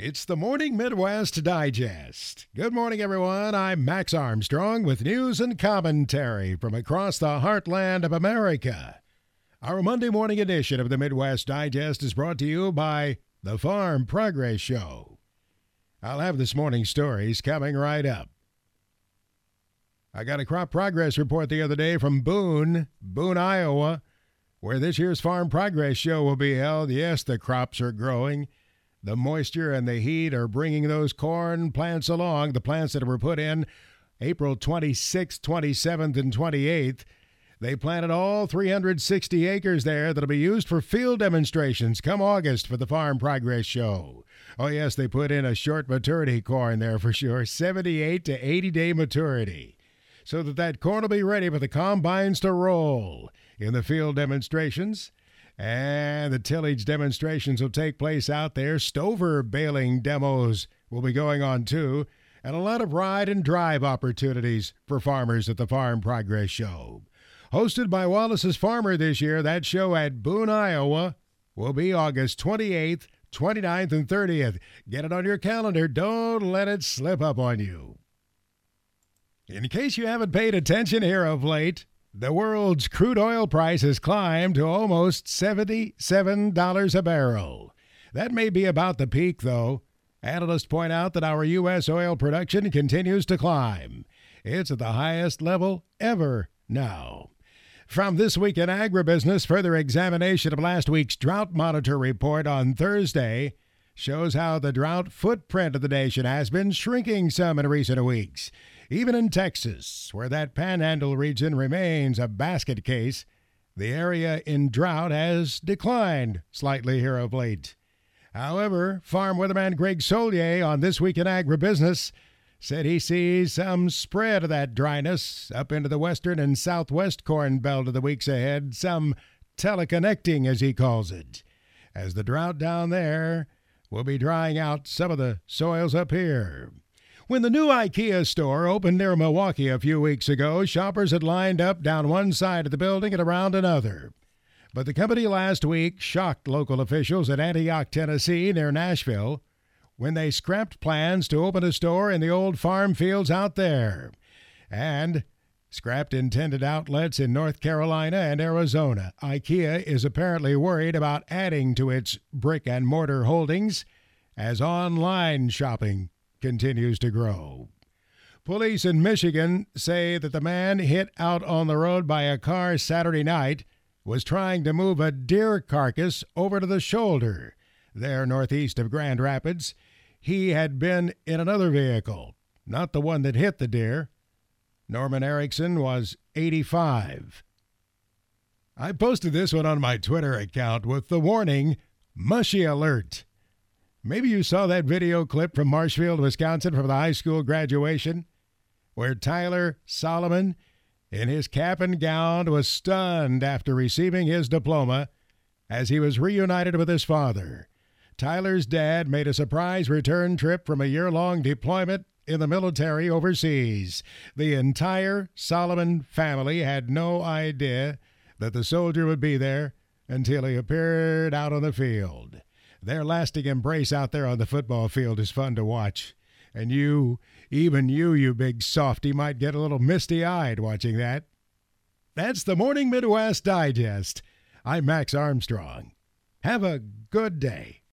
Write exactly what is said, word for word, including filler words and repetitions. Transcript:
It's the Morning Midwest Digest. Good morning, everyone. I'm Max Armstrong with news and commentary from across the heartland of America. Our Monday morning edition of the Midwest Digest is brought to you by the Farm Progress Show. I'll have this morning's stories coming right up. I got a crop progress report the other day from Boone, Boone, Iowa, where this year's Farm Progress Show will be held. Yes, the crops are growing. The moisture and the heat are bringing those corn plants along, the plants that were put in April twenty-sixth, twenty-seventh, and twenty-eighth. They planted all three hundred sixty acres there that'll be used for field demonstrations come August for the Farm Progress Show. Oh, yes, they put in a short maturity corn there for sure, seventy-eight to eighty day maturity, so that that corn will be ready for the combines to roll in the field demonstrations. And the tillage demonstrations will take place out there. Stover baling demos will be going on too. And a lot of ride and drive opportunities for farmers at the Farm Progress Show. Hosted by Wallace's Farmer this year, that show at Boone, Iowa will be August twenty-eighth, twenty-ninth, and thirtieth. Get it on your calendar. Don't let it slip up on you. In case you haven't paid attention here of late, the world's crude oil price has climbed to almost seventy-seven dollars a barrel. That may be about the peak, though. Analysts point out that our U S oil production continues to climb. It's at the highest level ever now. From This Week in Agribusiness, further examination of last week's Drought Monitor report on Thursday shows how the drought footprint of the nation has been shrinking some in recent weeks. Even in Texas, where that panhandle region remains a basket case, the area in drought has declined slightly here of late. However, farm weatherman Greg Solier on This Week in Agribusiness said he sees some spread of that dryness up into the western and southwest corn belt of the weeks ahead, some teleconnecting, as he calls it, as the drought down there will be drying out some of the soils up here. When the new IKEA store opened near Milwaukee a few weeks ago, shoppers had lined up down one side of the building and around another. But the company last week shocked local officials at Antioch, Tennessee, near Nashville, when they scrapped plans to open a store in the old farm fields out there, and scrapped intended outlets in North Carolina and Arizona. IKEA is apparently worried about adding to its brick-and-mortar holdings as online shopping continues to grow. Police in Michigan say that the man hit out on the road by a car Saturday night was trying to move a deer carcass over to the shoulder there northeast of Grand Rapids. He had been in another vehicle, not the one that hit the deer. Norman Erickson was eighty-five. I posted this one on my Twitter account with the warning, mushy alert. Maybe you saw that video clip from Marshfield, Wisconsin, from the high school graduation, where Tyler Solomon, in his cap and gown, was stunned after receiving his diploma as he was reunited with his father. Tyler's dad made a surprise return trip from a year-long deployment in the military overseas. The entire Solomon family had no idea that the soldier would be there until he appeared out on the field. Their lasting embrace out there on the football field is fun to watch. And you, even you, you big softy, might get a little misty-eyed watching that. That's the Morning Midwest Digest. I'm Max Armstrong. Have a good day.